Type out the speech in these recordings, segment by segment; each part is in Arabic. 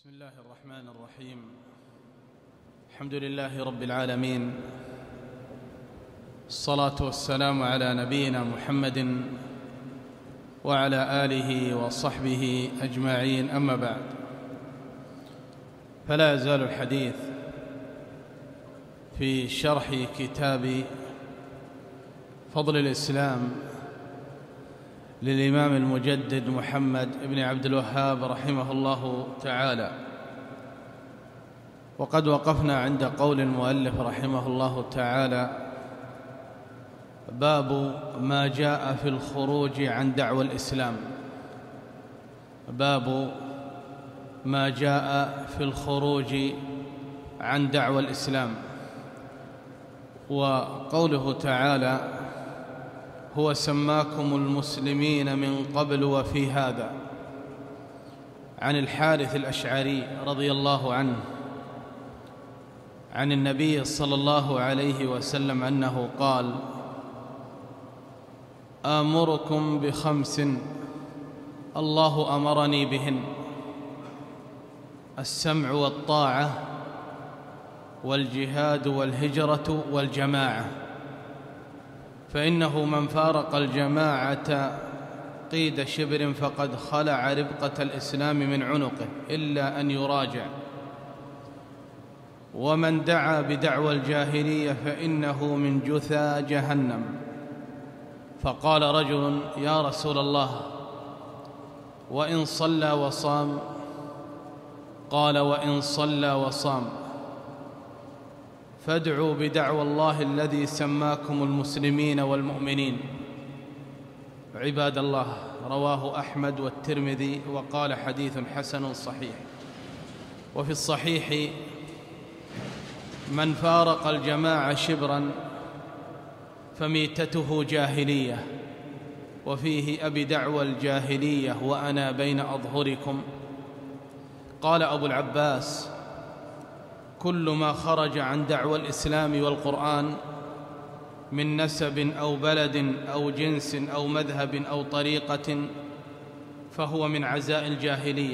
بسم الله الرحمن الرحيم. الحمد لله رب العالمين، الصلاة والسلام على نبينا محمد وعلى آله وصحبه أجمعين، أما بعد، فلا يزال الحديث في شرح كتاب فضل الإسلام للإمام المجدد محمد بن عبد الوهاب رحمه الله تعالى. وقد وقفنا عند قول المؤلف رحمه الله تعالى: باب ما جاء في الخروج عن دعوى الإسلام. باب ما جاء في الخروج عن دعوى الإسلام. وقوله تعالى: هو سماكم المسلمين من قبل وفي هذا، عن الحارث الأشعري رضي الله عنه عن النبي صلى الله عليه وسلم أنه قال: آمركم بخمس الله أمرني بهن: السمع والطاعة والجهاد والهجرة والجماعة، فإنه من فارق الجماعة قيد شبر فقد خلع ربقة الإسلام من عنقه إلا أن يراجع، ومن دعا بدعوى الجاهلية فإنه من جثى جهنم. فقال رجل: يا رسول الله، وإن صلى وصام؟ قال: وإن صلى وصام فادعوا بدعوى الله الذي سماكم المسلمين والمؤمنين. عباد الله، رواه أحمد والترمذي وقال: حديث حسن صحيح. وفي الصحيح: من فارق الجماعة شبرا فميتته جاهلية. وفيه: أبي دعوى الجاهلية وأنا بين أظهركم. قال أبو العباس: كل ما خرج عن دعوى الإسلام والقرآن من نسب أو بلد أو جنس أو مذهب أو طريقة فهو من عزاء الجاهلية.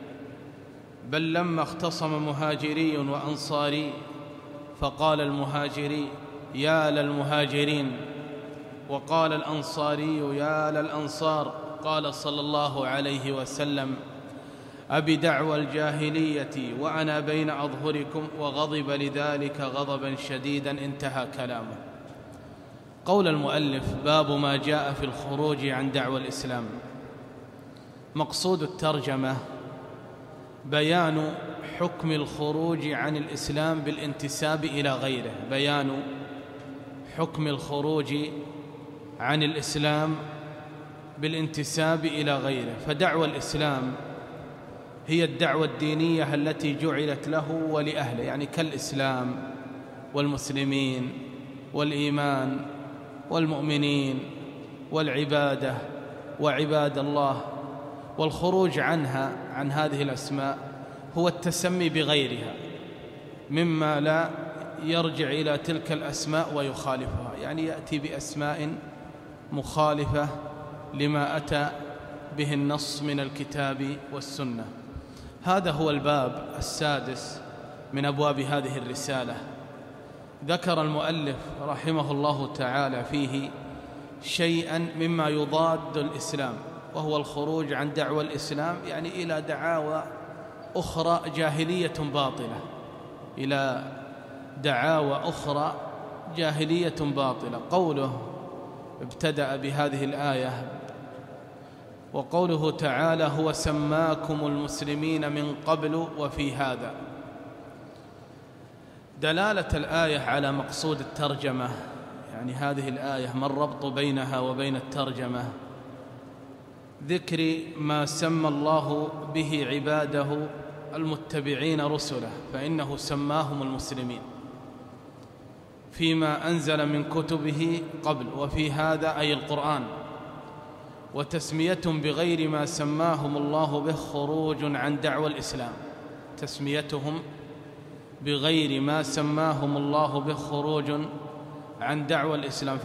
بل لما اختصم مهاجري وأنصاري فقال المهاجري: يا للمهاجرين، وقال الأنصاري: يا للأنصار، قال صلى الله عليه وسلم: أبي دعوى الجاهلية وأنا بين أظهركم، وغضب لذلك غضبا شديدا. انتهى كلامه. قول المؤلف: باب ما جاء في الخروج عن دعوى الإسلام. مقصود الترجمة بيان حكم الخروج عن الإسلام بالانتساب إلى غيره، بيان حكم الخروج عن الإسلام بالانتساب إلى غيره. فدعوى الإسلام هي الدعوة الدينية التي جعلت له ولأهله، يعني كالإسلام والمسلمين والإيمان والمؤمنين والعبادة وعباد الله. والخروج عنها، عن هذه الأسماء، هو التسمي بغيرها مما لا يرجع إلى تلك الأسماء ويخالفها، يعني يأتي بأسماء مخالفة لما أتى به النص من الكتاب والسنة. هذا هو الباب السادس من أبواب هذه الرسالة. ذكر المؤلف رحمه الله تعالى فيه شيئا مما يضاد الإسلام، وهو الخروج عن دعوى الإسلام، يعني إلى دعاوى أخرى جاهلية باطلة، إلى دعاوى أخرى جاهلية باطلة. قوله ابتدأ بهذه الآية، وقوله تعالى: هو سماكم المسلمين من قبل وفي هذا، دلالة الآية على مقصود الترجمة. يعني هذه الآية ما الربط بينها وبين الترجمة؟ ذكر ما سمى الله به عباده المتبعين رسله، فإنه سماهم المسلمين فيما أنزل من كتبه قبل، وفي هذا أي القرآن. وتسميتهم بغير ما سماهم الله به خروج عن دعوى الإسلام، تسميتهم بغير ما سماهم الله به خروج عن دعوى الإسلام،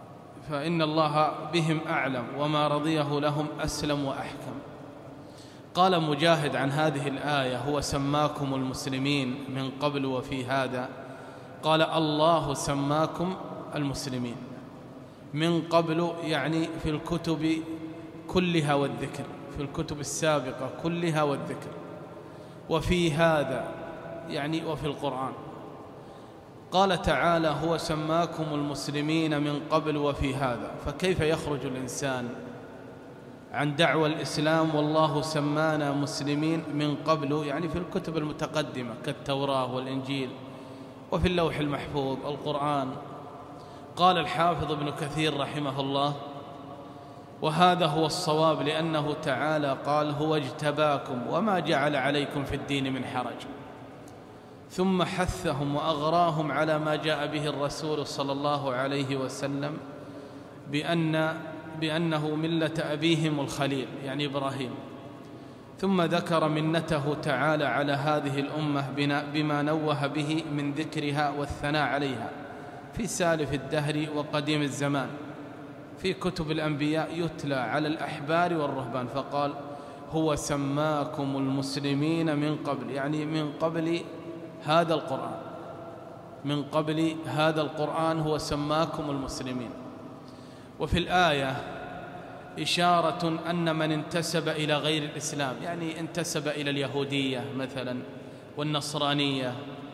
فإن الله بهم أعلم، وما رضيه لهم أسلم وأحكم. قال مجاهد عن هذه الآية: هو سماكم المسلمين من قبل وفي هذا. قال: الله سماكم المسلمين من قبل، يعني في الكتب كلها والذكر، في الكتب السابقة كلها والذكر، وفي هذا يعني وفي القرآن. قال تعالى: هو سماكم المسلمين من قبل وفي هذا. فكيف يخرج الإنسان عن دعوى الإسلام والله سمانا مسلمين من قبل، يعني في الكتب المتقدمة كالتوراة والإنجيل وفي اللوح المحفوظ القرآن؟ قال الحافظ ابن كثير رحمه الله: وهذا هو الصواب، لأنه تعالى قال: هو اجتباكم وما جعل عليكم في الدين من حرج، ثم حثهم وأغراهم على ما جاء به الرسول صلى الله عليه وسلم بأنه ملة أبيهم الخليل، يعني إبراهيم. ثم ذكر منته تعالى على هذه الأمة بما نوه به من ذكرها والثناء عليها في سالف الدهر وقديم الزمان في كتب الأنبياء يتلى على الأحبار والرهبان، فقال: هو سماكم المسلمين من قبل، يعني من قبل هذا القرآن، من قبل هذا القرآن هو سماكم المسلمين. وفي الآية إشارة أن من انتسب إلى غير الإسلام، يعني انتسب إلى اليهودية مثلا والنصرانية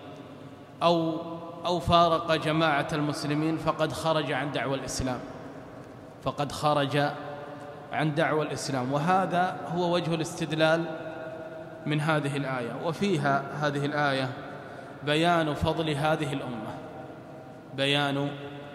أو فارق جماعة المسلمين، فقد خرج عن دعوى الإسلام، فقد خرج عن دعوى الإسلام. وهذا هو وجه الاستدلال من هذه الآية. وفيها هذه الآية بيان فضل هذه الأمة، بيان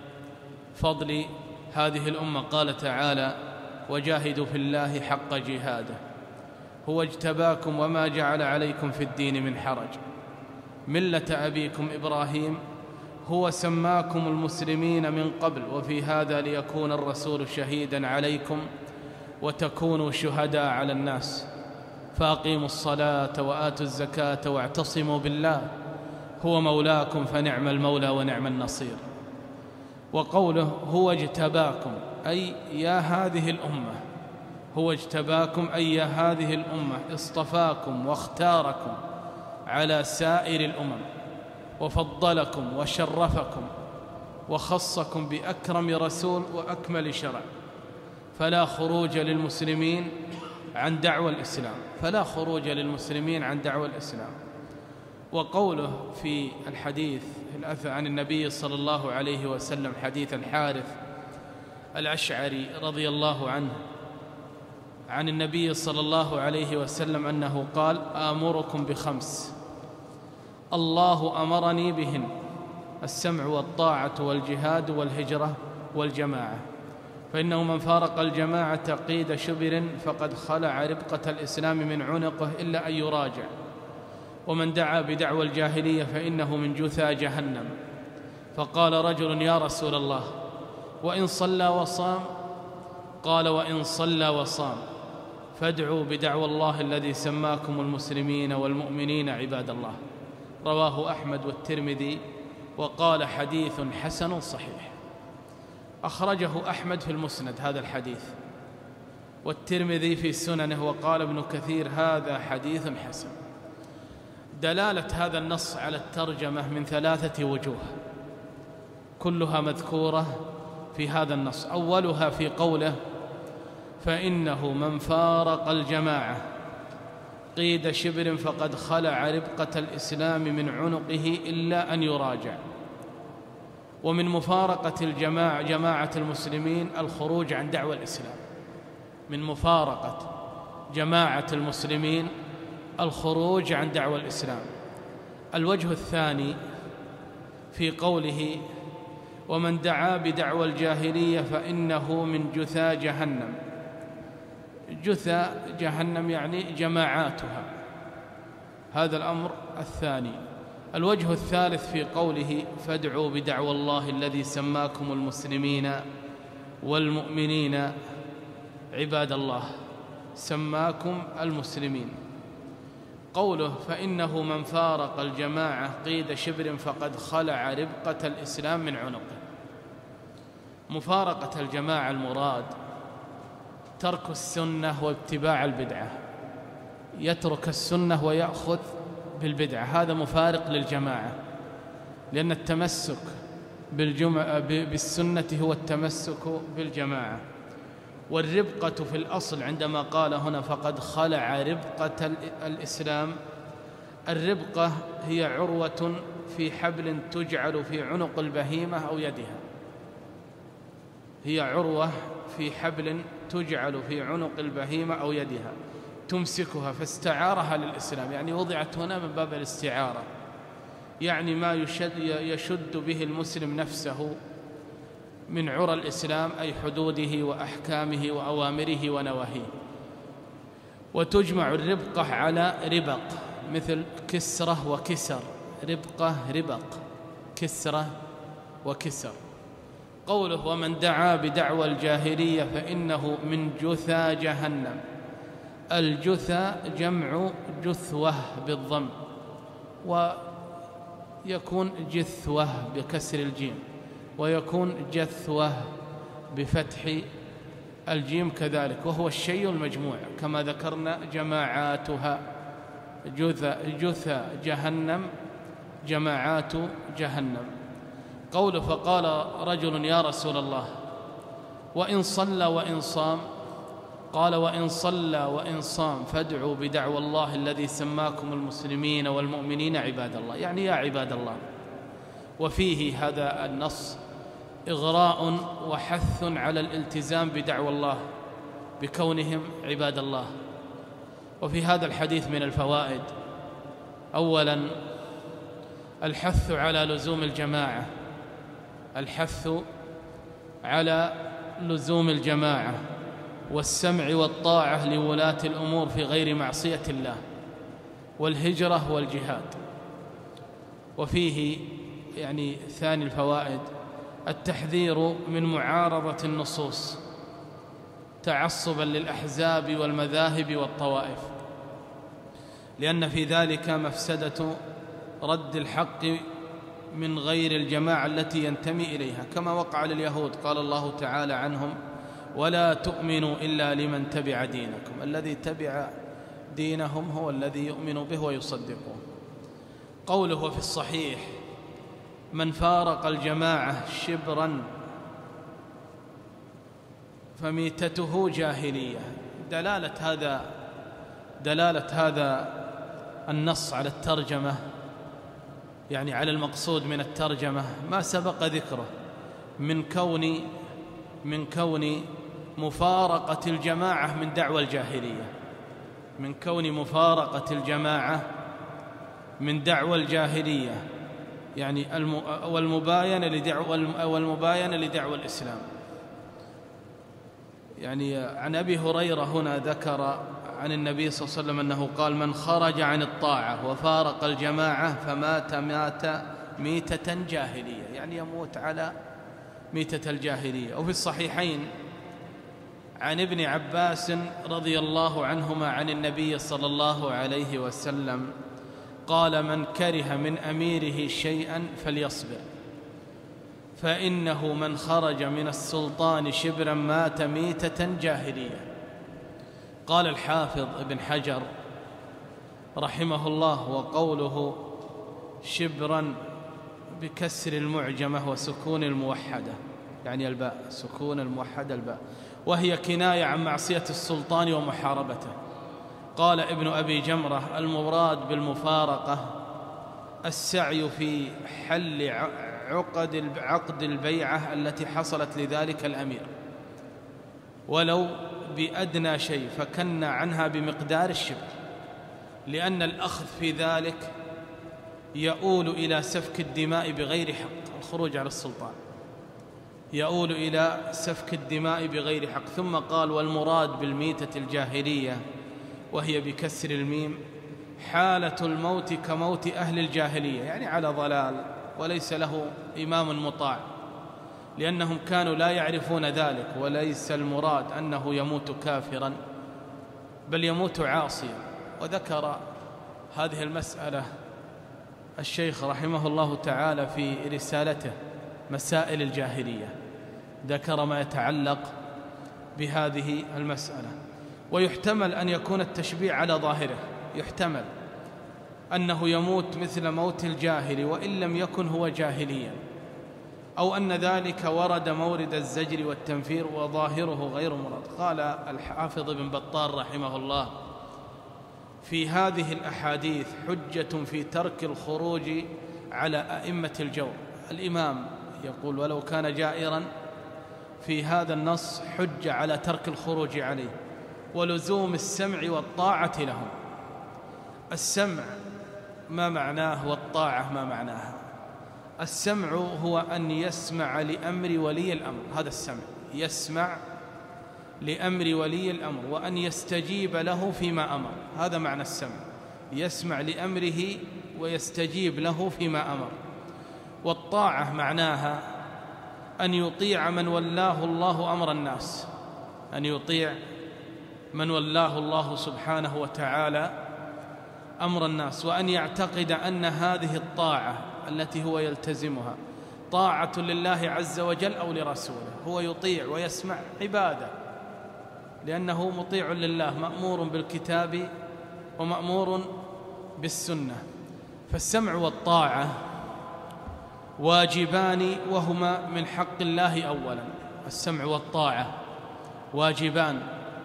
فضل هذه الأمة. قال تعالى: وجاهدوا في الله حق جهاده، هو اجتباكم وما جعل عليكم في الدين من حرج، ملة أبيكم إبراهيم، هو سماكم المسلمين من قبل وفي هذا ليكون الرسول شهيدا عليكم وتكونوا شهداء على الناس، فأقيموا الصلاة وآتوا الزكاة واعتصموا بالله، هو مولاكم فنعم المولى ونعم النصير. وقوله: هو اجتباكم، أي يا هذه الأمة، هو اجتباكم أي يا هذه الأمة، اصطفاكم واختاركم على سائر الأمم، وفضلكم وشرفكم وخصكم بأكرم رسول وأكمل شرع، فلا خروج للمسلمين عن دعوى الإسلام، فلا خروج للمسلمين عن دعوى الإسلام. وقوله في الحديث الأثر عن النبي صلى الله عليه وسلم، حديث الحارث الأشعري رضي الله عنه عن النبي صلى الله عليه وسلم أنه قال: آمركم بخمس الله أمرني بهن: السمع والطاعة والجهاد والهجرة والجماعة، فإنه من فارق الجماعة قيد شبر فقد خلع ربقة الإسلام من عنقه إلا أن يراجع، ومن دعا بدعوى الجاهلية فإنه من جثى جهنم. فقال رجل: يا رسول الله، وإن صلى وصام؟ قال: وإن صلى وصام فادعوا بدعوى الله الذي سماكم المسلمين والمؤمنين عباد الله. رواه أحمد والترمذي، وقال: حديث حسن صحيح. أخرجه أحمد في المسند هذا الحديث، والترمذي في سننه، وقال ابن كثير: هذا حديث حسن. دلالة هذا النص على الترجمة من 3 وجوه كلها مذكورة في هذا النص. أولها في قوله: فإنه من فارق الجماعة قيد شبر فقد خلع ربقة الإسلام من عنقه إلا أن يراجع. ومن مفارقة جماعة المسلمين الخروج عن دعوى الإسلام، من مفارقة جماعة المسلمين الخروج عن دعوى الإسلام. الوجه الثاني في قوله: ومن دعا بدعوى الجاهلية فإنه من جثى جهنم. جثى جهنم يعني جماعاتها، هذا الأمر الثاني. الوجه الثالث في قوله: فادعوا بدعوى الله الذي سماكم المسلمين والمؤمنين عباد الله، سماكم المسلمين. قوله: فإنه من فارق الجماعة قيد شبر فقد خلع ربقة الإسلام من عنقه. مفارقة الجماعة المراد ترك السنة واتباع البدعة، يترك السنة ويأخذ بالبدعة، هذا مفارق للجماعة، لأن التمسك بالسنة هو التمسك بالجماعة. والربقة في الأصل عندما قال هنا فقد خلع ربقة الإسلام، الربقة هي عروة في حبل تجعل في عنق البهيمة أو يدها، هي عروة في حبل تجعل في عنق البهيمة أو يدها تمسكها، فاستعارها للإسلام، يعني وضعت هنا من باب الاستعارة، يعني ما يشد به المسلم نفسه من عرى الإسلام، أي حدوده وأحكامه وأوامره ونواهيه. وتجمع الربقة على ربق، مثل كسرة وكسر، ربقة ربق، كسرة وكسر. قوله ومن دعا بدعوى الجاهلية فإنه من جثى جهنم، الجثى جمع جثوة بالضم، ويكون جثوة بكسر الجيم، ويكون جثوة بفتح الجيم كذلك، وهو الشيء المجموع كما ذكرنا جماعاتها، جثى جهنم جماعات جهنم. قوله فقال رجل يا رسول الله وإن صلى وإن صام، قال وإن صلى وإن صام فادعوا بدعوى الله الذي سماكم المسلمين والمؤمنين عباد الله، يعني يا عباد الله. وفيه هذا النص إغراء وحث على الالتزام بدعوى الله بكونهم عباد الله. وفي هذا الحديث من الفوائد: أولا الحث على لزوم الجماعة، الحث على لزوم الجماعة والسمع والطاعة لولاة الأمور في غير معصية الله، والهجرة والجهاد. وفيه يعني ثاني الفوائد التحذير من معارضة النصوص تعصبا للأحزاب والمذاهب والطوائف، لأن في ذلك مفسدة رد الحق من غير الجماعة التي ينتمي إليها، كما وقع لليهود، قال الله تعالى عنهم ولا تؤمنوا إلا لمن تبع دينكم، الذي تبع دينهم هو الذي يؤمن به ويصدقه. قوله في الصحيح من فارق الجماعة شبرا فميتته جاهلية، دلالة هذا النص على الترجمة، يعني على المقصود من الترجمة ما سبق ذكره من كون مفارقة الجماعة من دعوى الجاهلية، من كون مفارقة الجماعة من دعوى الجاهلية، يعني والمباينة لدعوى الإسلام. يعني عن أبي هريرة هنا ذكر عن النبي صلى الله عليه وسلم أنه قال من خرج عن الطاعة وفارق الجماعة فمات ميتة جاهلية، يعني يموت على ميتة الجاهلية. وفي الصحيحين عن ابن عباس رضي الله عنهما عن النبي صلى الله عليه وسلم قال من كره من أميره شيئا فليصبر، فإنه من خرج من السلطان شبرا مات ميتة جاهلية. قال الحافظ ابن حجر رحمه الله وقوله شبرا بكسر المعجمة وسكون الموحدة، يعني الباء، سكون الموحدة الباء، وهي كناية عن معصية السلطان ومحاربته. قال ابن أبي جمرة المراد بالمفارقة السعي في حل عقد البيعة التي حصلت لذلك الأمير ولو بأدنى شيء، فكن عنها بمقدار الشبر، لأن الأخذ في ذلك يؤول إلى سفك الدماء بغير حق، الخروج على السلطان يؤول إلى سفك الدماء بغير حق. ثم قال والمراد بالميتة الجاهلية وهي بكسر الميم حالة الموت كموت أهل الجاهلية، يعني على ضلال وليس له إمام مطاع، لأنهم كانوا لا يعرفون ذلك. وليس المراد أنه يموت كافرا بل يموت عاصيا. وذكر هذه المسألة الشيخ رحمه الله تعالى في رسالته مسائل الجاهلية، ذكر ما يتعلق بهذه المسألة. ويحتمل أن يكون التشبيه على ظاهره، يحتمل أنه يموت مثل موت الجاهل وإن لم يكن هو جاهليا، أو أن ذلك ورد مورد الزجر والتنفير وظاهره غير مراد. قال الحافظ ابن بطال رحمه الله: في هذه الأحاديث حجة في ترك الخروج على أئمة الجور. الإمام يقول: ولو كان جائرا في هذا النص حجة على ترك الخروج عليه ولزوم السمع والطاعة لهم. السمع ما معناه والطاعة ما معناها؟ السمع هو أن يسمع لأمر ولي الأمر، هذا السمع، يسمع لأمر ولي الأمر وأن يستجيب له فيما أمر، هذا معنى السمع، يسمع لأمره ويستجيب له فيما أمر. والطاعة معناها أن يطيع من ولاه الله أمر الناس، أن يطيع من ولاه الله سبحانه وتعالى أمر الناس، وأن يعتقد أن هذه الطاعة التي هو يلتزمها طاعة لله عز وجل أو لرسوله. هو يطيع ويسمع عبادة، لأنه مطيع لله، مأمور بالكتاب ومأمور بالسنة. فالسمع والطاعة واجبان وهما من حق الله أولا. السمع والطاعة واجبان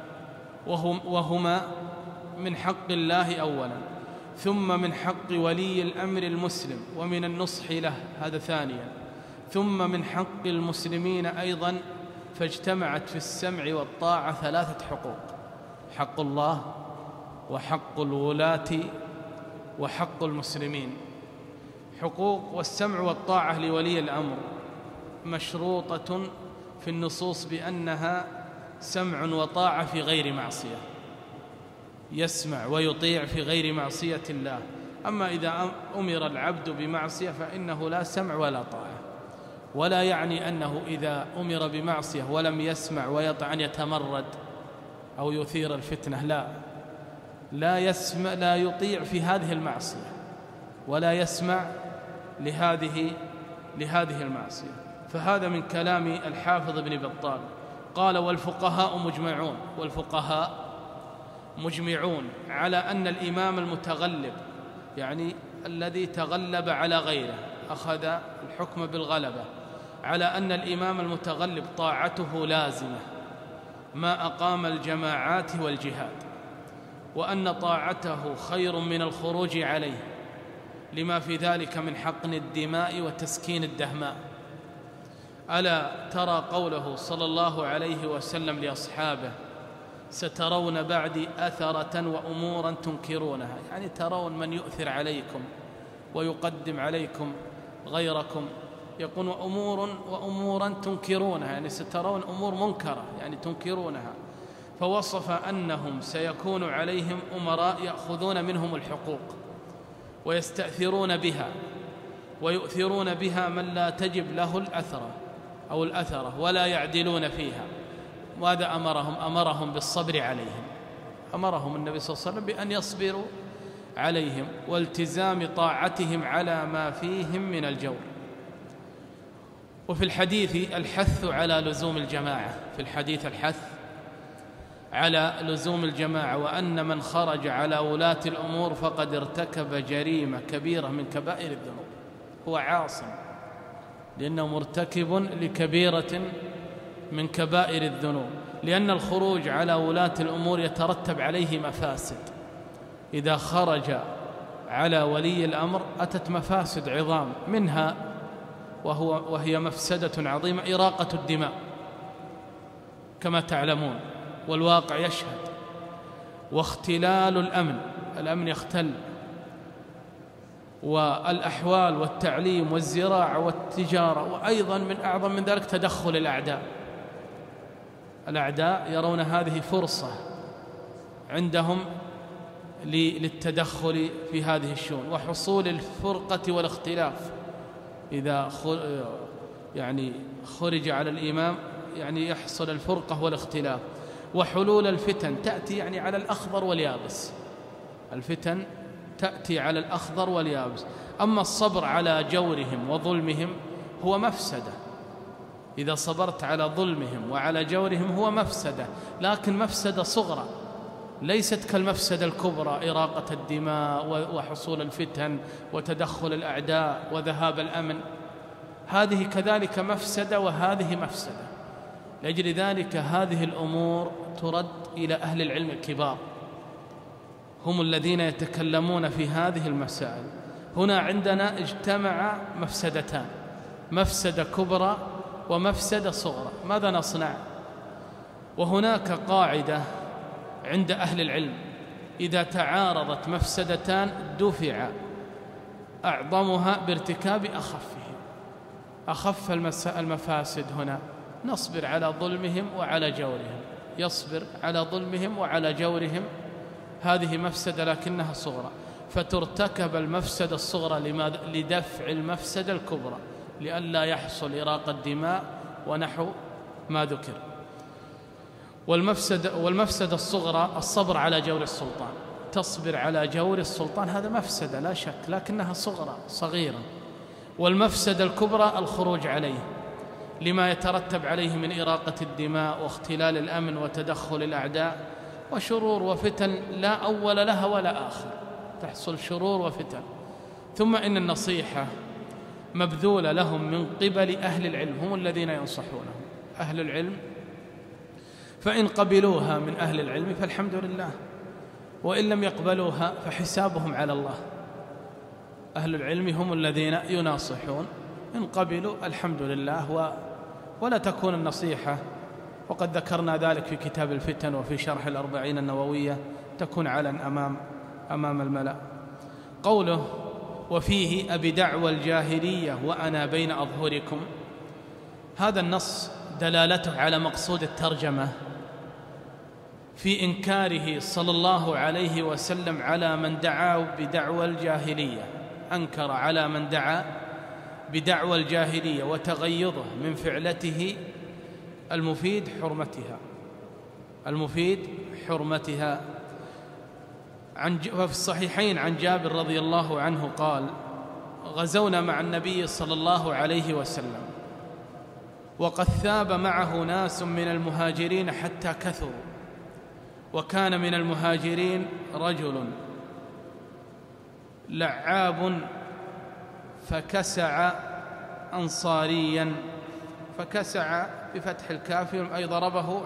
وهما من حق الله أولا، ثم من حق ولي الأمر المسلم ومن النصح له، هذا ثانيا، ثم من حق المسلمين أيضا. فاجتمعت في السمع والطاعة 3 حقوق: حق الله وحق الولاة وحق المسلمين. حقوق والسمع والطاعة لولي الأمر مشروطة في النصوص بأنها سمع وطاعة في غير معصية، يسمع ويطيع في غير معصية الله. أما إذا أمر العبد بمعصية فإنه لا سمع ولا طاعة. ولا يعني أنه إذا أمر بمعصية ولم يسمع ويطع أن يتمرد أو يثير الفتنة، لا يطيع في هذه المعصية ولا يسمع لهذه المعصية. فهذا من كلام الحافظ ابن بطال. قال: والفقهاء مجمعون على أن الإمام المتغلب، يعني الذي تغلب على غيره، أخذ الحكم بالغلبة، على أن الإمام المتغلب طاعته لازمة ما أقام الجماعات والجهاد، وأن طاعته خير من الخروج عليه لما في ذلك من حقن الدماء وتسكين الدهماء. ألا ترى قوله صلى الله عليه وسلم لأصحابه: سترون بعدي أثرة وأمورا تنكرونها، يعني ترون من يؤثر عليكم ويقدم عليكم غيركم. يقول: وأمورا تنكرونها، يعني سترون أمور منكرة، يعني تنكرونها. فوصف أنهم سيكون عليهم أمراء يأخذون منهم الحقوق ويستأثرون بها ويؤثرون بها من لا تجب له الأثرة ولا يعدلون فيها. وهذا أمرهم بالصبر عليهم، أمرهم النبي صلى الله عليه وسلم بأن يصبروا عليهم والتزام طاعتهم على ما فيهم من الجور. وفي الحديث الحث على لزوم الجماعة، في الحديث الحث على لزوم الجماعة، وأن من خرج على ولاة الأمور فقد ارتكب جريمة كبيرة من كبائر الذنوب، هو عاصم لأنه مرتكب لكبيرة من كبائر الذنوب، لأن الخروج على ولاة الأمور يترتب عليه مفاسد. إذا خرج على ولي الأمر أتت مفاسد عظام، منها وهي مفسدة عظيمة إراقة الدماء كما تعلمون، والواقع يشهد، واختلال الأمن يختل، والأحوال والتعليم والزراعة والتجارة، وأيضا من أعظم من ذلك تدخل الأعداء يرون هذه فرصة عندهم للتدخل في هذه الشؤون، وحصول الفرقة والاختلاف. إذا خرج على الإمام يحصل الفرقة والاختلاف، وحلول الفتن تأتي على الأخضر واليابس، الفتن تأتي على الأخضر واليابس. أما الصبر على جورهم وظلمهم هو مفسدة، إذا صبرت على ظلمهم وعلى جورهم هو مفسدة، لكن مفسدة صغرى ليست كالمفسدة الكبرى إراقة الدماء وحصول الفتن وتدخل الأعداء وذهاب الأمن. هذه كذلك مفسدة وهذه مفسدة. لأجل ذلك هذه الأمور ترد إلى أهل العلم الكبار، هم الذين يتكلمون في هذه المسائل. هنا عندنا اجتمع مفسدتان، مفسدة كبرى ومفسدة صغرى، ماذا نصنع؟ وهناك قاعدة عند أهل العلم: إذا تعارضت مفسدتان دفع أعظمها بارتكاب أخف المفاسد. هنا نصبر على ظلمهم وعلى جورهم، يصبر على ظلمهم وعلى جورهم، هذه مفسدة لكنها صغرى، فترتكب المفسدة الصغرى لدفع المفسدة الكبرى لئلا يحصل إراقة الدماء ونحو ما ذكر. والمفسدة الصغرى الصبر على جور السلطان، تصبر على جور السلطان، هذا مفسدة لا شك لكنها صغيرة. والمفسدة الكبرى الخروج عليه لما يترتب عليه من إراقة الدماء واختلال الأمن وتدخل الأعداء وشرور وفتن لا أول لها ولا آخر، تحصل شرور وفتن. ثم إن النصيحة مبذولة لهم من قبل أهل العلم، هم الذين ينصحونهم أهل العلم، فإن قبلوها من أهل العلم فالحمد لله، وإن لم يقبلوها فحسابهم على الله. أهل العلم هم الذين يناصحون، إن قبلوا الحمد لله ولا تكون النصيحة، وقد ذكرنا ذلك في كتاب الفتن وفي شرح الأربعين النووية، تكون علنا أمام الملأ. قوله: وفيه أبدعوى الجاهلية وأنا بين أظهركم، هذا النص دلالته على مقصود الترجمة في إنكاره صلى الله عليه وسلم على من دعا بدعوى الجاهلية، أنكر على من دعا بدعوى الجاهلية وتغيظه من فعلته المفيد حرمتها. وفي الصحيحين عن جابر رضي الله عنه قال: غزونا مع النبي صلى الله عليه وسلم وقد ثاب معه ناس من المهاجرين حتى كثروا، وكان من المهاجرين رجل لعاب فكسع أنصاريا، فكسع بفتح الكاف أي ضربه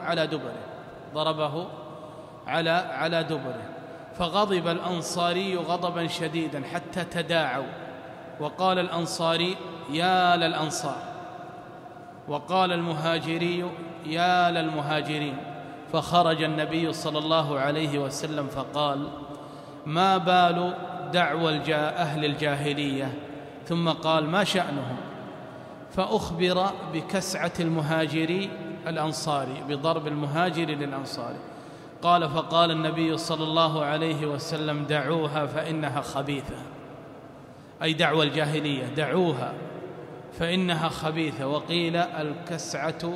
على دبره، فغضب الأنصاري غضبا شديدا حتى تداعوا، وقال الأنصاري: يا للأنصار، وقال المهاجري: يا للمهاجرين. فخرج النبي صلى الله عليه وسلم فقال: ما بال دعوى أهل الجاهلية؟ ثم قال: ما شأنهم؟ فأخبر بكسعة المهاجري الأنصاري، بضرب المهاجر للأنصاري. قال: فقال النبي صلى الله عليه وسلم: دعوها فإنها خبيثة، أي دعوى الجاهلية دعوها فإنها خبيثة. وقيل الكسعة،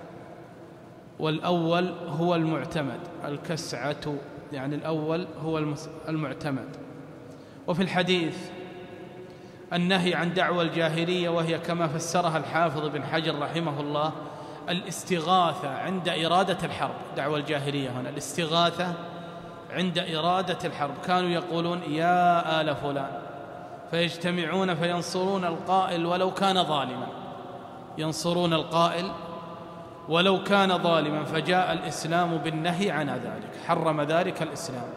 والأول هو المعتمد، الكسعة يعني الأول هو المعتمد. وفي الحديث النهي عن دعوى الجاهلية، وهي كما فسرها الحافظ بن حجر رحمه الله الاستغاثة عند إرادة الحرب. دعوى الجاهلية هنا الاستغاثة عند إرادة الحرب، كانوا يقولون: يا آل فلان، فيجتمعون فينصرون القائل ولو كان ظالما، ينصرون القائل ولو كان ظالما. فجاء الإسلام بالنهي عن ذلك، حرم ذلك الإسلام.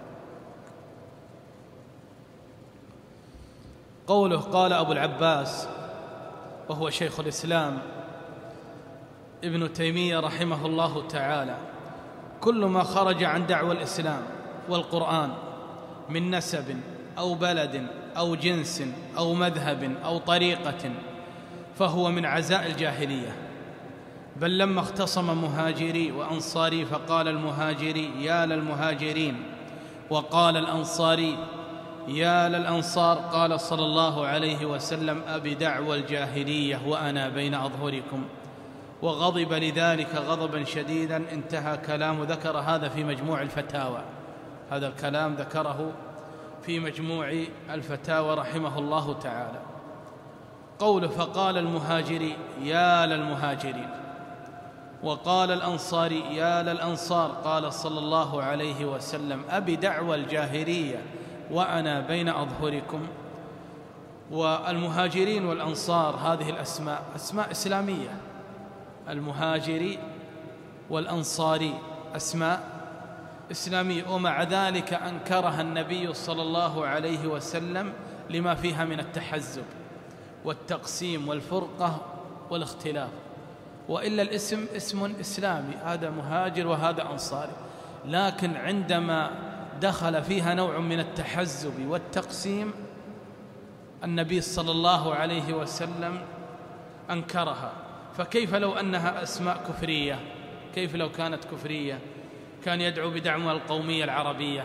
قوله: قال أبو العباس وهو شيخ الإسلام ابن تيمية رحمه الله تعالى: كل ما خرج عن دعوى الإسلام والقرآن من نسب أو بلد أو جنس أو مذهب أو طريقة فهو من عزاء الجاهلية. بل لما اختصم مهاجري وأنصاري فقال المهاجري: يا للمهاجرين، وقال الأنصاري: يا للأنصار، قال صلى الله عليه وسلم: أبدعوى الجاهلية وأنا بين أظهركم. وغضب لذلك غضبا شديدا. انتهى كلام. ذكر هذا في مجموع الفتاوى، هذا الكلام ذكره في مجموع الفتاوى رحمه الله تعالى. قوله: فقال المهاجري: يا للمهاجرين، وقال الأنصاري: يا للأنصار. قال صلى الله عليه وسلم: أبي دعوى الجاهلية وأنا بين أظهركم. والمهاجرين والأنصار هذه الأسماء أسماء إسلامية، المهاجري والأنصاري أسماء إسلامية، ومع ذلك أنكرها النبي صلى الله عليه وسلم لما فيها من التحزب والتقسيم والفرقة والاختلاف، وإلا الاسم اسم إسلامي، هذا مهاجر وهذا أنصاري، لكن عندما دخل فيها نوع من التحزب والتقسيم النبي صلى الله عليه وسلم أنكرها. فكيف لو أنها أسماء كفرية؟ كيف لو كانت كفرية؟ كان يدعو بدعوى القومية العربية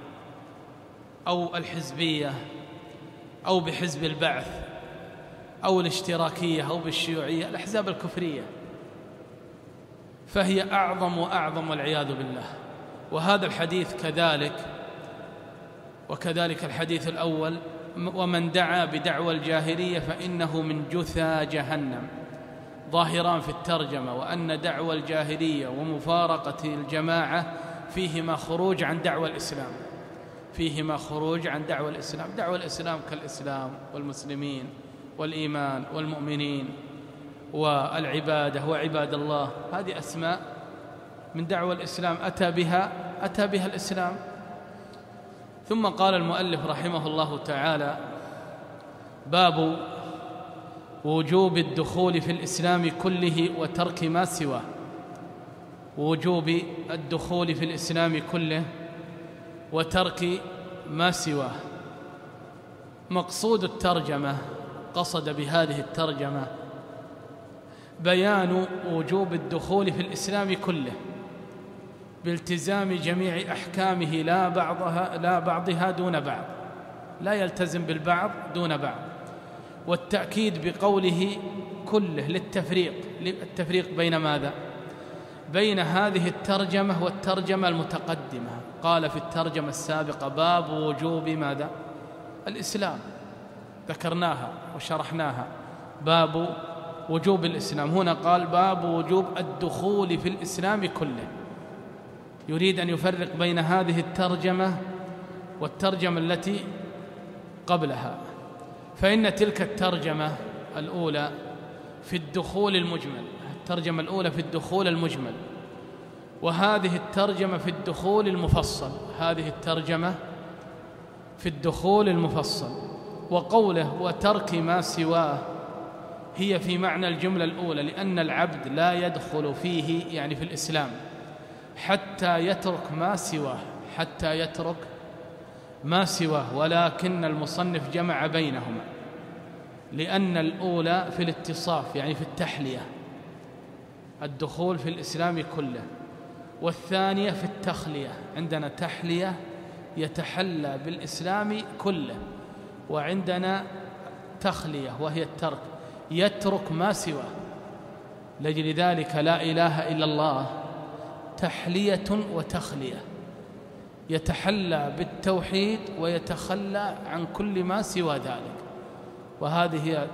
أو الحزبية أو بحزب البعث أو الاشتراكية أو بالشيوعية، الأحزاب الكفرية، فهي أعظم وأعظم والعياذ بالله. وهذا الحديث كذلك، وكذلك الحديث الأول: ومن دعا بدعوى الجاهلية فإنه من جثى جهنم، ظاهران في الترجمة، وأن دعوى الجاهلية ومفارقة الجماعة فيهما خروج عن دعوى الإسلام، فيهما خروج عن دعوى الإسلام. دعوى الإسلام كالإسلام والمسلمين والإيمان والمؤمنين والعبادة وعباد الله، هذه أسماء من دعوى الإسلام أتى بها الإسلام. ثم قال المؤلف رحمه الله تعالى: باب وجوب الدخول في الإسلام كله وترك ما سواه. وجوب الدخول في الإسلام كله وترك ما سواه. مقصود الترجمة، قصد بهذه الترجمة بيان وجوب الدخول في الإسلام كله بالتزام جميع أحكامه، لا بعضها دون بعض، لا يلتزم بالبعض دون بعض. والتأكيد بقوله كله للتفريق بين ماذا؟ بين هذه الترجمة والترجمة المتقدمة. قال في الترجمة السابقة: باب وجوب ماذا؟ الإسلام، ذكرناها وشرحناها، باب وجوب الإسلام. هنا قال: باب وجوب الدخول في الإسلام كله. يريد أن يفرق بين هذه الترجمة والترجمة التي قبلها، فإن تلك الترجمة الأولى في الدخول المجمل، الترجمة الأولى في الدخول المجمل، وهذه الترجمة في الدخول المفصل، هذه الترجمة في الدخول المفصل. وقوله وترك ما سواه هي في معنى الجملة الأولى، لأن العبد لا يدخل فيه يعني في الإسلام حتى يترك ما سواه، حتى يترك ما سواه، ولكن المصنف جمع بينهما، لأن الأولى في الاتصاف يعني في التحلية، الدخول في الإسلام كله، والثانية في التخلية، عندنا تحلية يتحلى بالإسلام كله، وعندنا تخلية وهي الترك، يترك ما سواه. لأجل ذلك لا إله إلا الله تحلية وتخلية، يتحلى بالتوحيد ويتخلى عن كل ما سوى ذلك، وهذه هي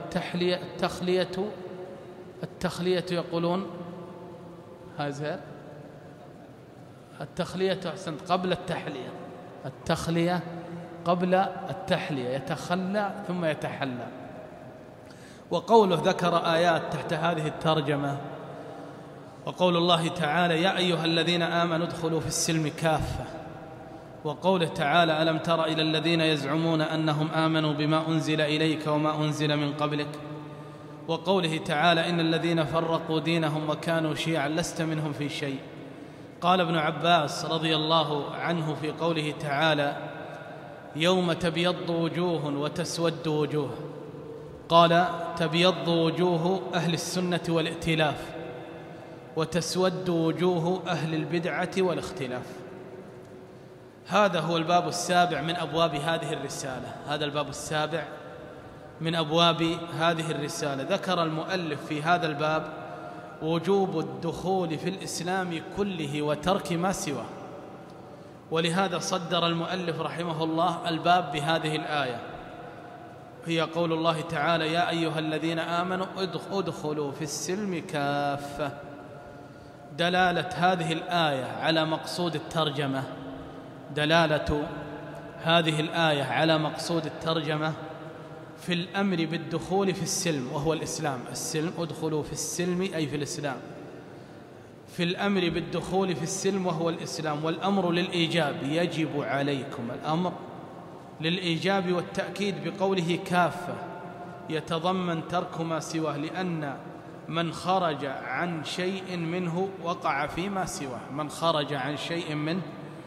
التخلية يقولون هذا التخلية، أحسنت، قبل التحلية، التخلية قبل التحلية، يتخلى ثم يتحلى. وقوله ذكر آيات تحت هذه الترجمة، وقول الله تعالى: يا أيها الذين آمنوا ادخلوا في السلم كافة، وقوله تعالى: ألم تر إلى الذين يزعمون أنهم آمنوا بما أنزل إليك وما أنزل من قبلك، وقوله تعالى: إن الذين فرقوا دينهم وكانوا شيعا لست منهم في شيء. قال ابن عباس رضي الله عنه في قوله تعالى: يوم تبيض وجوه وتسود وجوه، قال: تبيض وجوه أهل السنة والائتلاف، وتسود وجوه أهل البدعة والاختلاف. هذا هو الباب السابع من أبواب هذه الرسالة، هذا الباب السابع من أبواب هذه الرسالة. ذكر المؤلف في هذا الباب وجوب الدخول في الإسلام كله وترك ما سواه، ولهذا صدر المؤلف رحمه الله الباب بهذه الآية، هي قول الله تعالى: يا أيها الذين آمنوا ادخلوا في السلم كافة. دلالة هذه الآية على مقصود الترجمة، دلالة هذه الآية على مقصود الترجمة في الأمر بالدخول في السلم وهو الإسلام. السلم، ادخلوا في السلم أي في الإسلام، في الأمر بالدخول في السلم وهو الإسلام. والأمر للإيجاب، يجب عليكم، الأمر للإيجاب والتأكيد بقوله كافة، يتضمن ترك ما سواه، لأن من خرج عن شيء منه وقع فيما سواه، من خرج عن شيء منه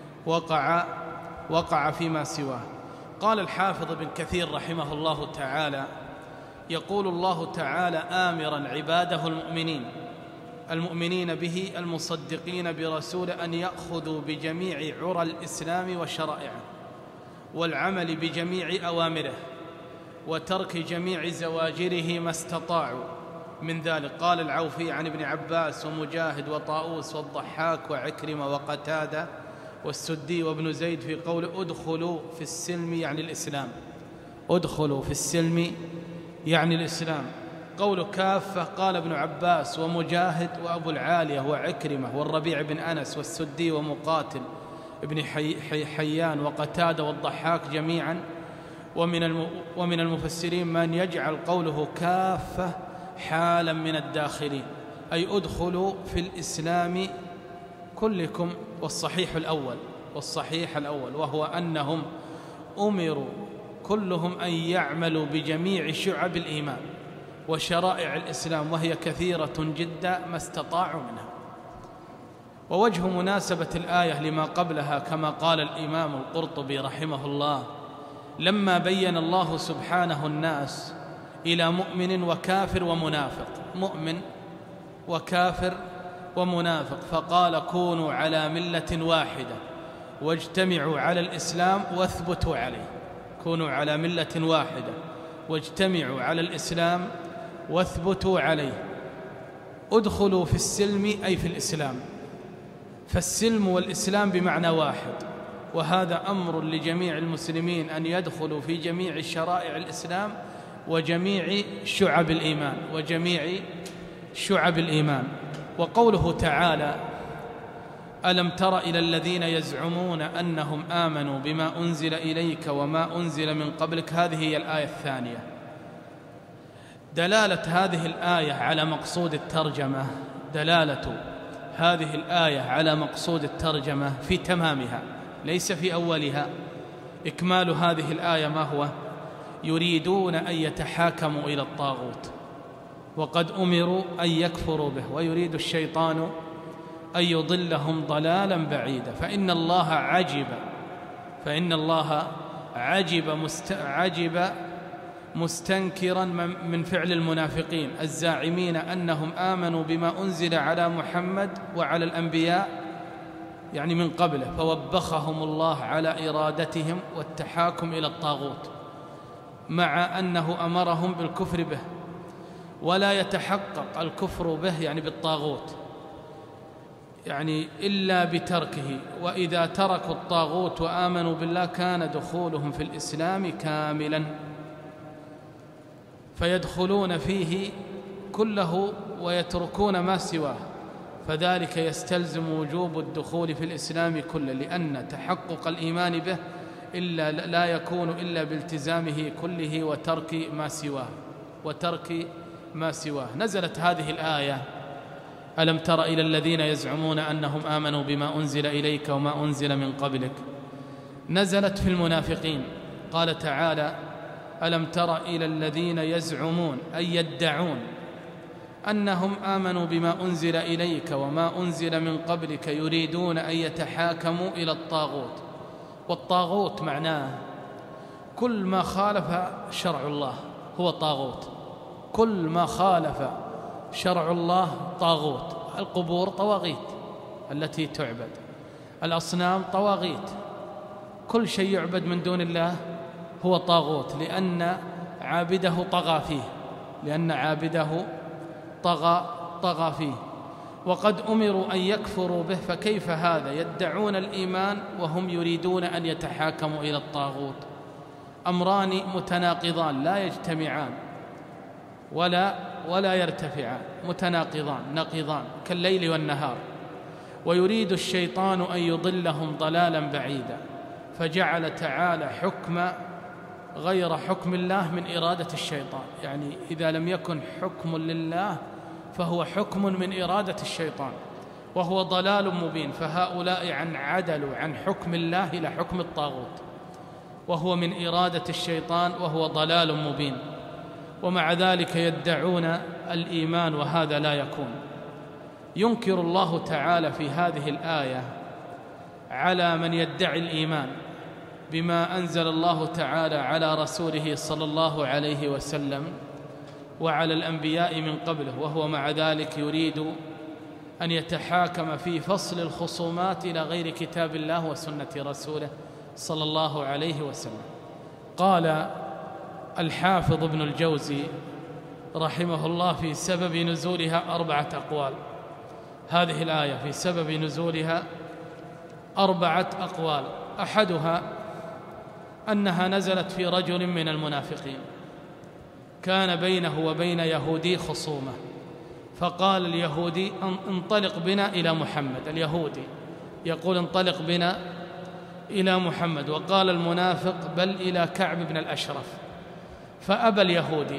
وقع فيما سواه. قال الحافظ ابن كثير رحمه الله تعالى: يقول الله تعالى آمرا عباده المؤمنين به المصدقين برسوله أن يأخذوا بجميع عرى الإسلام وشرائعه، والعمل بجميع أوامره، وترك جميع زواجره ما استطاعوا من ذلك. قال العوفي عن ابن عباس ومجاهد وطاؤوس والضحاك وعكرمة وقتادة والسدي وابن زيد في قول ادخلوا في السلم يعني الإسلام، ادخلوا في السلم يعني الإسلام. قول كافة قال ابن عباس ومجاهد وأبو العالية وعكرمة والربيع بن أنس والسدي ومقاتل ابن حيان وقتادة والضحاك جميعا. ومن المفسرين من يجعل قوله كافة حالا من الداخلين، أي ادخلوا في الإسلام كلكم. والصحيح الأول وهو أنهم أمروا كلهم أن يعملوا بجميع شعب الإيمان وشرائع الإسلام، وهي كثيرة جدا ما استطاعوا منها. ووجه مناسبة الآية لما قبلها كما قال الإمام القرطبي رحمه الله: لما بين الله سبحانه الناس إلى مؤمن وكافر ومنافق، مؤمن وكافر ومنافق، فقال كونوا على ملة واحدة واجتمعوا على الإسلام واثبتوا عليه. كونوا على ملة واحدة واجتمعوا على الإسلام واثبتوا عليه. ادخلوا في السلم أي في الإسلام، فالسلم والإسلام بمعنى واحد، وهذا أمر لجميع المسلمين أن يدخلوا في جميع شرائع الإسلام وجميع شعب الإيمان. وقوله تعالى: ألم تر إلى الذين يزعمون أنهم آمنوا بما أنزل إليك وما أنزل من قبلك، هذه هي الآية الثانية. دلالة هذه الآية على مقصود الترجمة، دلالة هذه الآية على مقصود الترجمة في تمامها ليس في أولها. إكمال هذه الآية ما هو؟ يريدون أن يتحاكموا إلى الطاغوت وقد أمروا أن يكفروا به، ويريد الشيطان أن يضلهم ضلالا بعيدا. فإن الله عجب مستنكرا من فعل المنافقين الزاعمين أنهم آمنوا بما أنزل على محمد وعلى الأنبياء يعني من قبله، فوبخهم الله على إرادتهم والتحاكم إلى الطاغوت، مع أنه أمرهم بالكفر به، ولا يتحقق الكفر به يعني بالطاغوت يعني إلا بتركه. وإذا تركوا الطاغوت وآمنوا بالله كان دخولهم في الإسلام كاملا، فيدخلون فيه كله ويتركون ما سواه، فذلك يستلزم وجوب الدخول في الإسلام كله، لأن تحقق الإيمان به لا يكون إلا بالتزامه كله وترك ما سواه. نزلت هذه الآية: ألم تر إلى الذين يزعمون أنهم آمنوا بما أنزل إليك وما أنزل من قبلك، نزلت في المنافقين. قال تعالى: ألم تر إلى الذين يزعمون أي يدعون أنهم آمنوا بما أنزل إليك وما أنزل من قبلك يريدون أن يتحاكموا إلى الطاغوت. والطاغوت معناه كل ما خالف شرع الله هو طاغوت، كل ما خالف شرع الله طاغوت. القبور طواغيت التي تعبد، الأصنام طواغيت، كل شيء يعبد من دون الله هو طاغوت، لأن عابده طغى فيه. وقد أمروا أن يكفروا به، فكيف هذا؟ يدعون الإيمان وهم يريدون أن يتحاكموا إلى الطاغوت. أمران متناقضان لا يجتمعان ولا يرتفعان، متناقضان نقيضان كالليل والنهار. ويريد الشيطان أن يضلهم ضلالا بعيدا، فجعل تعالى حكم غير حكم الله من إرادة الشيطان. يعني إذا لم يكن حكم لله فهو حكم من إرادة الشيطان، وهو ضلال مبين. فهؤلاء عدلوا عن حكم الله إلى حكم الطاغوت، وهو من إرادة الشيطان، وهو ضلال مبين. ومع ذلك يدعون الإيمان، وهذا لا يكون. ينكر الله تعالى في هذه الآية على من يدعي الإيمان بما أنزل الله تعالى على رسوله صلى الله عليه وسلم وعلى الأنبياء من قبله، وهو مع ذلك يريد أن يتحاكم في فصل الخصومات إلى غير كتاب الله وسنة رسوله صلى الله عليه وسلم. قال الحافظ ابن الجوزي رحمه الله في سبب نزولها 4 أقوال. هذه الآية في سبب نزولها 4 أقوال. أحدها أنها نزلت في رجل من المنافقين كان بينه وبين يهودي خصومة، فقال اليهودي انطلق بنا إلى محمد. اليهودي يقول انطلق بنا إلى محمد، وقال المنافق بل إلى كعب بن الأشرف، فأبى اليهودي،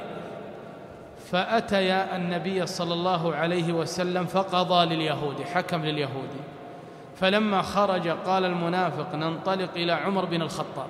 فأتيا النبي صلى الله عليه وسلم فقضى لليهودي، حكم لليهودي. فلما خرج قال المنافق ننطلق إلى عمر بن الخطاب،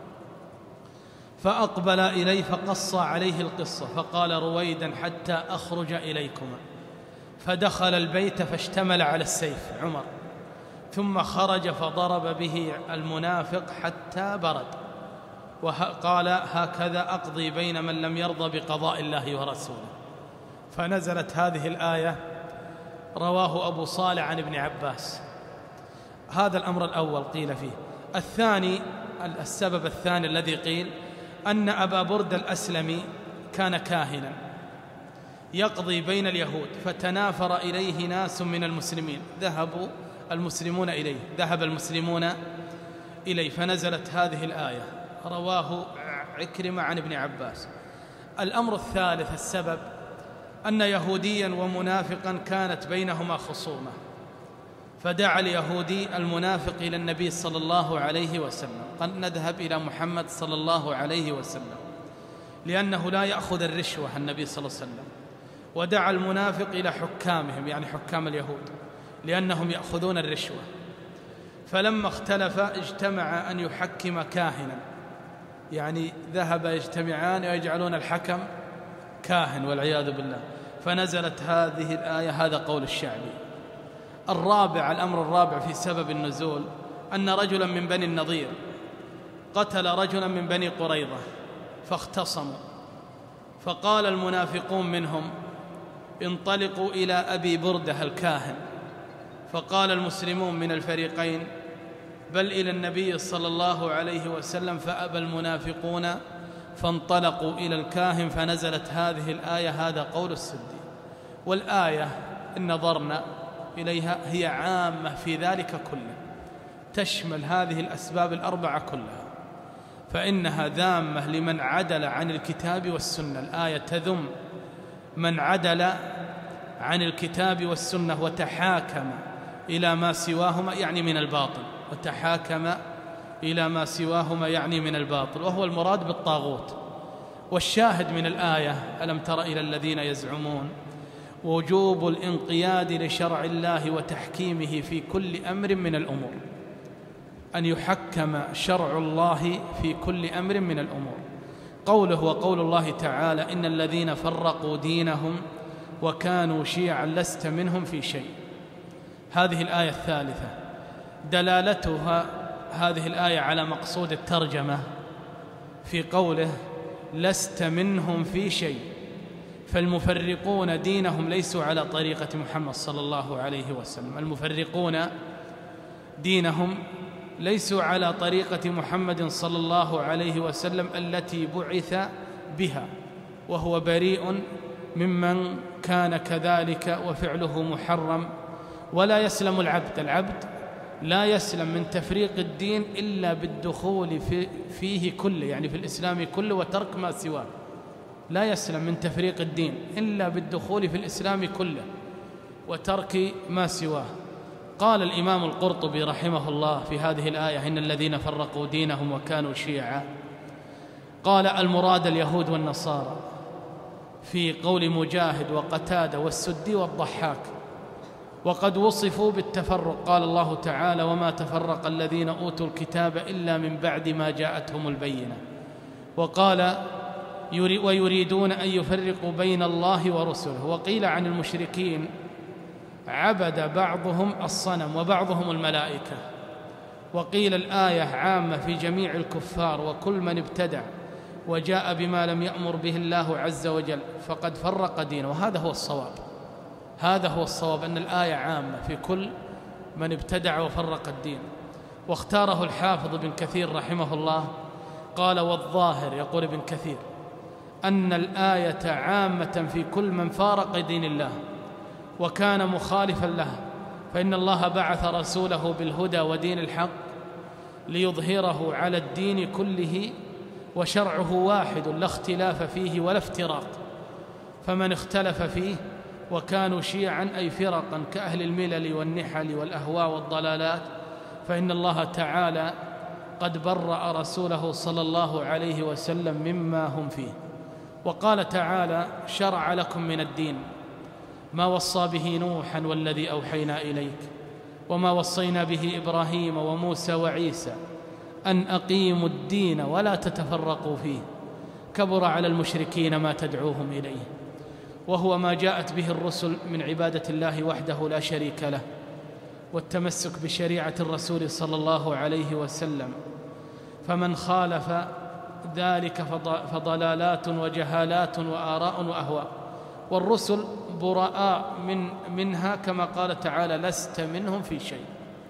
فأقبل إليه فقص عليه القصة، فقال رويدا حتى أخرج إليكما، فدخل البيت فاشتمل على السيف عمر، ثم خرج فضرب به المنافق حتى برد، وقال هكذا أقضي بين من لم يرضى بقضاء الله ورسوله. فنزلت هذه الآية، رواه أبو صالح عن ابن عباس. هذا الأمر الأول قيل فيه. الثاني، السبب الثاني الذي قيل أن أبا برد الأسلمي كان كاهنا يقضي بين اليهود، فتنافر إليه ناس من المسلمين، ذهب المسلمون إليه، فنزلت هذه الآية. رواه عكرمة عن ابن عباس. الأمر الثالث السبب أن يهوديا ومنافقا كانت بينهما خصومة، فدعا اليهودي المنافق إلى النبي صلى الله عليه وسلم، قال نذهب إلى محمد صلى الله عليه وسلم، لأنه لا يأخذ الرشوة النبي صلى الله عليه وسلم. ودعا المنافق إلى حكامهم، يعني حكام اليهود، لأنهم يأخذون الرشوة. فلما اختلف اجتمع أن يحكم كاهنا، يعني ذهب يجتمعان ويجعلون الحكم كاهن والعياذ بالله. فنزلت هذه الآية. هذا قول الشعبي. الأمر الرابع في سبب النزول أن رجلا من بني النضير قتل رجلا من بني قريظة فاختصموا، فقال المنافقون منهم انطلقوا إلى أبي بردة الكاهن، فقال المسلمون من الفريقين بل إلى النبي صلى الله عليه وسلم، فأبى المنافقون فانطلقوا إلى الكاهن، فنزلت هذه الآية. هذا قول السدي. والآية إن نظرنا إليها هي عامة في ذلك كله، تشمل هذه الأسباب الأربعة كلها، فإنها ذامة لمن عدل عن الكتاب والسنة. الآية تذم من عدل عن الكتاب والسنة وتحاكم إلى ما سواهما، يعني من الباطل، وتحاكم إلى ما سواهما يعني من الباطل، وهو المراد بالطاغوت. والشاهد من الآية ألم تر إلى الذين يزعمون وجوب الانقياد لشرع الله وتحكيمه في كل أمر من الأمور، أن يحكم شرع الله في كل أمر من الأمور. قوله وقول الله تعالى إن الذين فرقوا دينهم وكانوا شيعا لست منهم في شيء. هذه الآية الثالثة دلالتها هذه الآية على مقصود الترجمة في قوله لست منهم في شيء، فالمفرقون دينهم ليسوا على طريقة محمد صلى الله عليه وسلم. المفرقون دينهم ليسوا على طريقة محمد صلى الله عليه وسلم التي بعث بها، وهو بريء ممن كان كذلك وفعله محرم. ولا يسلم العبد لا يسلم من تفريق الدين إلا بالدخول فيه كله، يعني في الإسلام كله، وترك ما سواه. لا يسلم من تفريق الدين إلا بالدخول في الإسلام كله وترك ما سواه. قال الإمام القرطبي رحمه الله في هذه الآية: إن الذين فرقوا دينهم وكانوا شيعا، قال: المراد اليهود والنصارى، في قول مجاهد وقتادة والسدي والضحاك. وقد وصفوا بالتفرق، قال الله تعالى: وما تفرق الذين أوتوا الكتاب إلا من بعد ما جاءتهم البينة. وقال: ويريدون أن يفرقوا بين الله ورسله. وقيل عن المشركين: عبد بعضهم الصنم وبعضهم الملائكة. وقيل الآية عامة في جميع الكفار وكل من ابتدع وجاء بما لم يأمر به الله عز وجل فقد فرق دينه. وهذا هو الصواب، هذا هو الصواب، أن الآية عامة في كل من ابتدع وفرق الدين. واختاره الحافظ ابن كثير رحمه الله، قال: والظاهر، يقول ابن كثير، أن الآية عامة في كل من فارق دين الله وكان مخالفا له، فإن الله بعث رسوله بالهدى ودين الحق ليظهره على الدين كله، وشرعه واحد لا اختلاف فيه ولا افتراق. فمن اختلف فيه وكانوا شيعا أي فرقا كأهل الملل والنحل والأهواء والضلالات، فإن الله تعالى قد برأ رسوله صلى الله عليه وسلم مما هم فيه. وقال تعالى: شرع لكم من الدين ما وصى به نوحا والذي أوحينا إليك وما وصينا به إبراهيم وموسى وعيسى أن أقيموا الدين ولا تتفرقوا فيه، كبر على المشركين ما تدعوهم إليه، وهو ما جاءت به الرسل من عبادة الله وحده لا شريك له، والتمسك بشريعة الرسول صلى الله عليه وسلم. فمن خالف ذلك فضلالات وجهالات وآراء وأهواء، والرسل براء منها، كما قال تعالى: لست منهم في شيء.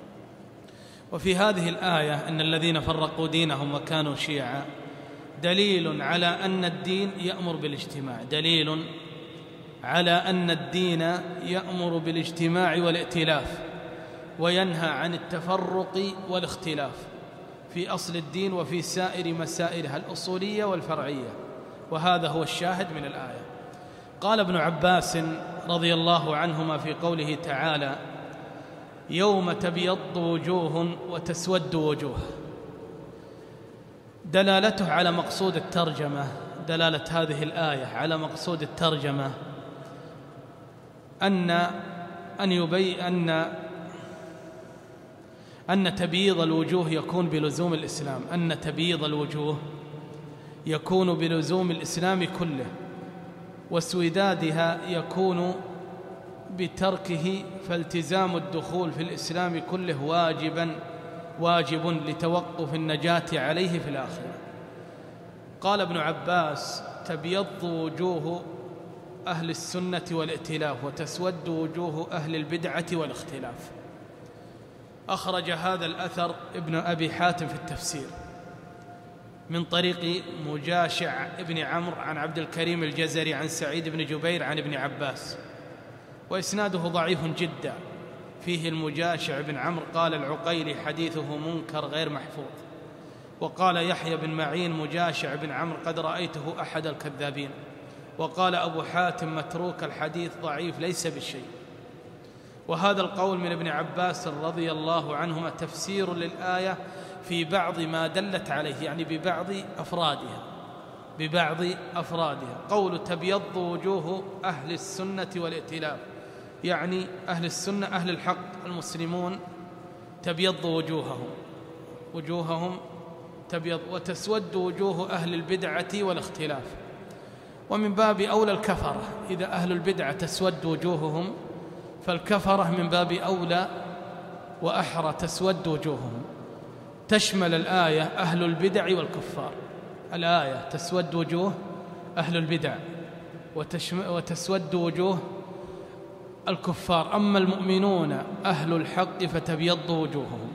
وفي هذه الآية أن الذين فرقوا دينهم وكانوا شيعا دليل على أن الدين يأمر بالاجتماع، دليل على أن الدين يأمر بالاجتماع والائتلاف، وينهى عن التفرق والاختلاف في أصل الدين وفي سائر مسائلها الأصولية والفرعية. وهذا هو الشاهد من الآية. قال ابن عباس رضي الله عنهما في قوله تعالى: يوم تبيض وجوه وتسود وجوه، دلالته على مقصود الترجمة، دلالة هذه الآية على مقصود الترجمة أن تبييض الوجوه يكون بلزوم الإسلام، أن تبييض الوجوه يكون بلزوم الإسلام كله، واسودادها يكون بتركه، فالتزام الدخول في الإسلام كله واجب لتوقف النجاة عليه في الآخرة. قال ابن عباس: تبيض وجوه أهل السنة والائتلاف وتسود وجوه أهل البدعة والاختلاف. أخرج هذا الأثر ابن أبي حاتم في التفسير من طريق مجاشع ابن عمرو عن عبد الكريم الجزري عن سعيد بن جبير عن ابن عباس، وإسناده ضعيف جدا، فيه المجاشع بن عمرو قال العقيلي حديثه منكر غير محفوظ. وقال يحيى بن معين مجاشع بن عمرو قد رأيته أحد الكذابين. وقال أبو حاتم متروك الحديث ضعيف ليس بالشيء. وهذا القول من ابن عباس رضي الله عنهما تفسير للآية في بعض ما دلت عليه، يعني ببعض أفرادها. قول تبيض وجوه أهل السنة والائتلاف، يعني أهل السنة أهل الحق المسلمون تبيض وجوههم تبيض، وتسود وجوه أهل البدعة والاختلاف. ومن باب أولى الكفرة، إذا أهل البدعة تسود وجوههم فالكفرة من باب أولى وأحرى تسود وجوههم. تشمل الآية أهل البدع والكفار، الآية تسود وجوه أهل البدع وتسود وجوه الكفار. أما المؤمنون أهل الحق فتبيض وجوههم.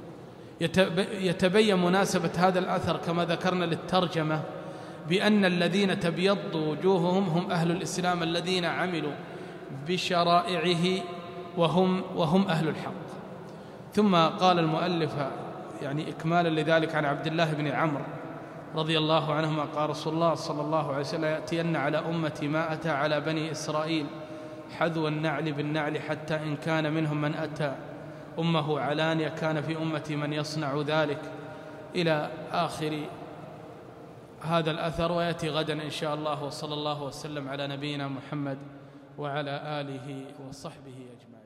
يتبين مناسبة هذا الأثر كما ذكرنا للترجمة بأن الذين تبيض وجوههم هم أهل الإسلام الذين عملوا بشرائعه وهم أهل الحق. ثم قال المؤلف يعني إكمالا لذلك عن عبد الله بن عمرو رضي الله عنهما قال رسول الله صلى الله عليه وسلم: يأتين على أمتي ما أتى على بني إسرائيل حذو النعل بالنعل، حتى إن كان منهم من أتى أمه علانية كان في أمتي من يصنع ذلك، إلى آخر هذا الأثر. ويأتي غدا إن شاء الله. وصلى الله وسلم على نبينا محمد وعلى آله وصحبه أجمعين.